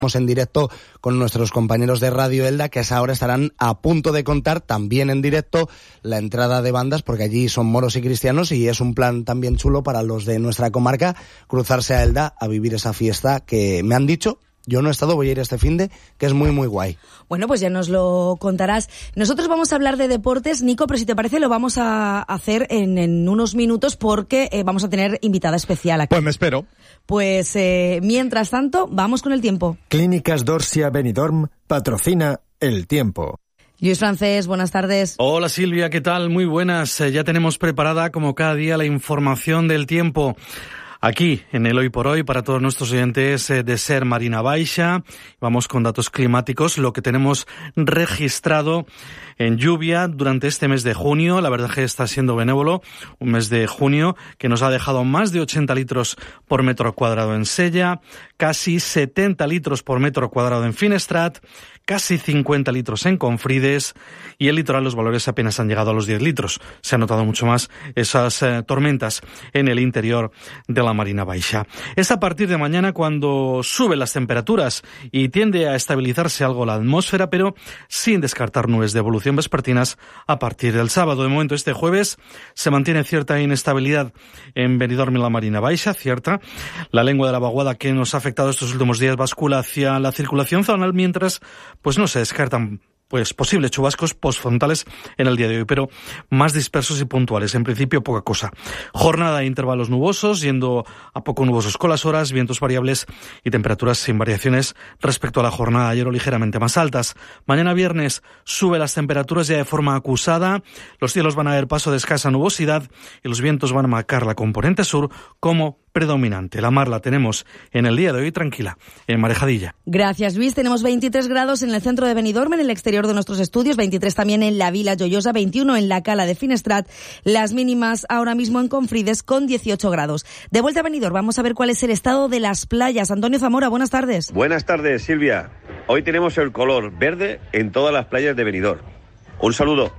En directo con nuestros compañeros de Radio Elda, que a esa hora estarán a punto de contar también en directo la entrada de bandas, porque allí son moros y cristianos, y es un plan también chulo para los de nuestra comarca cruzarse a Elda a vivir esa fiesta que me han dicho. Yo no he estado, voy a ir este finde, que es muy, muy guay. Bueno, pues ya nos lo contarás. Nosotros vamos a hablar de deportes, Nico, pero si te parece lo vamos a hacer en unos minutos porque vamos a tener invitada especial aquí. Pues me espero. Pues mientras tanto, vamos con el tiempo. Clínicas Dorsia Benidorm patrocina el tiempo. Luis Francés, buenas tardes. Hola Silvia, ¿qué tal? Muy buenas. Ya tenemos preparada como cada día la información del tiempo. Aquí, en el Hoy por Hoy, para todos nuestros oyentes de SER Marina Baixa, vamos con datos climáticos, lo que tenemos registrado en lluvia durante este mes de junio. La verdad que está siendo benévolo, un mes de junio que nos ha dejado más de 80 litros por metro cuadrado en Sella, casi 70 litros por metro cuadrado en Finestrat, casi 50 litros en Confrides, y el litoral los valores apenas han llegado a los 10 litros. Se han notado mucho más esas tormentas en el interior de la Marina Baixa. Es a partir de mañana cuando suben las temperaturas y tiende a estabilizarse algo la atmósfera, pero sin descartar nubes de evolución vespertinas a partir del sábado. De momento, este jueves se mantiene cierta inestabilidad en Benidorm y la Marina Baixa, cierta. La lengua de la vaguada que nos ha afectado estos últimos días bascula hacia la circulación zonal, mientras pues no se descartan posibles chubascos postfrontales en el día de hoy, pero más dispersos y puntuales. En principio, poca cosa. Jornada de intervalos nubosos, yendo a poco nubosos con las horas, vientos variables y temperaturas sin variaciones respecto a la jornada de ayer o ligeramente más altas. Mañana viernes sube las temperaturas ya de forma acusada, los cielos van a ver paso de escasa nubosidad y los vientos van a marcar la componente sur como predominante. La mar la tenemos en el día de hoy tranquila, en Marejadilla. Gracias, Luis. Tenemos 23 grados en el centro de Benidorm, en el exterior de nuestros estudios, 23 también en la Vila Joiosa, 21 en la Cala de Finestrat, las mínimas ahora mismo en Confrides con 18 grados. De vuelta a Benidorm, vamos a ver cuál es el estado de las playas. Antonio Zamora, buenas tardes. Buenas tardes, Silvia. Hoy tenemos el color verde en todas las playas de Benidorm. Un saludo.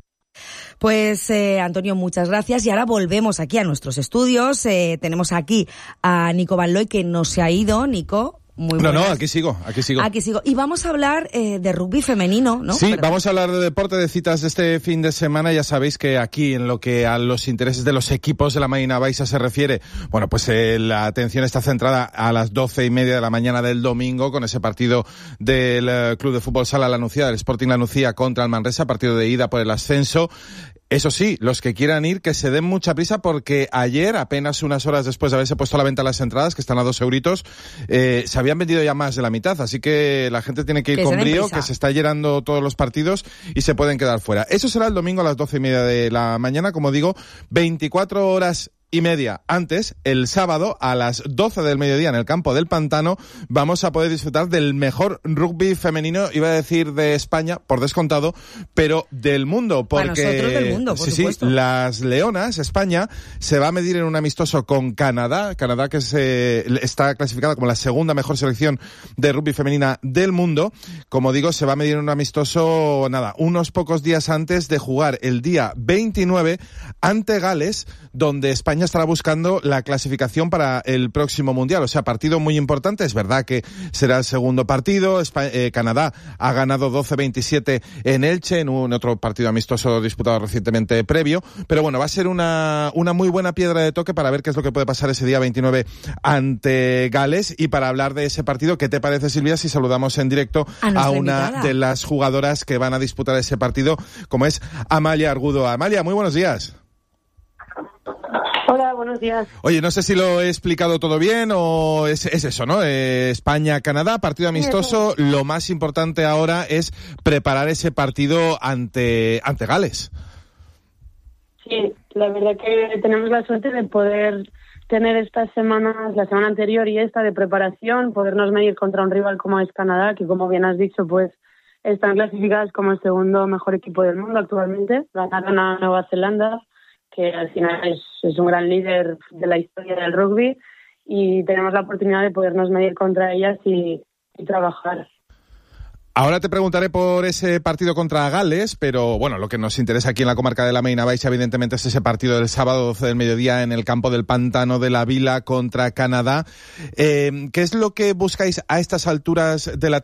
Pues Antonio, muchas gracias. Y ahora volvemos aquí a nuestros estudios. Tenemos aquí a Nico Van Looy, que no se ha ido. Nico, muy buenas. No, aquí sigo. Y vamos a hablar de rugby femenino, ¿no? Sí, vamos a hablar de deporte, de citas de este fin de semana. Ya sabéis que aquí, en lo que a los intereses de los equipos de la Marina Baixa se refiere, bueno, pues la atención está centrada a las 12:30 de la mañana del domingo con ese partido del Club de Fútbol Sala La Nucía, del Sporting La Nucía contra el Manresa, partido de ida por el ascenso. Eso sí, los que quieran ir, que se den mucha prisa, porque ayer, apenas unas horas después de haberse puesto a la venta las entradas, que están a 2 euritos, se habían vendido ya más de la mitad, así que la gente tiene que ir con brío, que se está llenando todos los partidos y se pueden quedar fuera. Eso será el domingo a las 12:30 de la mañana, como digo, 24 horas y media antes, el sábado a las 12 del mediodía en el campo del Pantano, vamos a poder disfrutar del mejor rugby femenino, iba a decir de España, por descontado, pero del mundo, porque para nosotros del mundo, por supuesto. Las Leonas, España, se va a medir en un amistoso con Canadá que está clasificada como la segunda mejor selección de rugby femenina del mundo. Como digo, se va a medir en un amistoso, unos pocos días antes de jugar el día 29 ante Gales, donde España estará buscando la clasificación para el próximo Mundial. O sea, partido muy importante. Es verdad que será el segundo partido. Canadá ha ganado 12-27 en Elche, en otro partido amistoso disputado recientemente previo. Pero bueno, va a ser una muy buena piedra de toque para ver qué es lo que puede pasar ese día 29 ante Gales. Y para hablar de ese partido, ¿qué te parece, Silvia, si saludamos en directo a una invitada de las jugadoras que van a disputar ese partido, como es Amalia Argudo? Amalia, muy buenos días. Hola, buenos días. Oye, no sé si lo he explicado todo bien o es eso, ¿no? España-Canadá, partido amistoso. Sí. Lo más importante ahora es preparar ese partido ante Gales. Sí, la verdad que tenemos la suerte de poder tener estas semanas, la semana anterior y esta de preparación, podernos medir contra un rival como es Canadá, que como bien has dicho, pues están clasificadas como el segundo mejor equipo del mundo actualmente. Ganaron a Nueva Zelanda, que al final es un gran líder de la historia del rugby, y tenemos la oportunidad de podernos medir contra ellas y trabajar. Ahora te preguntaré por ese partido contra Gales, pero bueno, lo que nos interesa aquí en la comarca de la Meina Baixa evidentemente es ese partido del sábado 12 del mediodía en el campo del Pantano de la Vila contra Canadá. ¿Qué es lo que buscáis a estas alturas de la